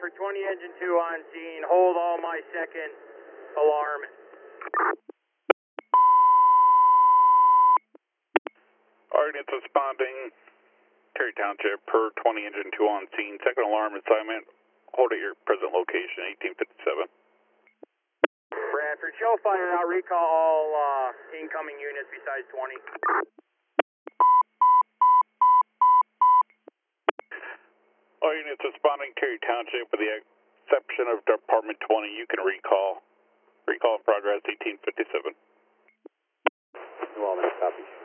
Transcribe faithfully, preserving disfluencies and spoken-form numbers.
Bradford twenty, engine two on scene. Hold all my second alarm. All units responding. Terry Township, per twenty, engine two on scene. Second alarm assignment. Hold at your present location, eighteen fifty-seven. Bradford, show fire out. Recall all uh, incoming units besides twenty. All units responding, Terry Township, with the exception of Department twenty, you can recall. Recall in progress, eighteen fifty-seven. Well, then, copy.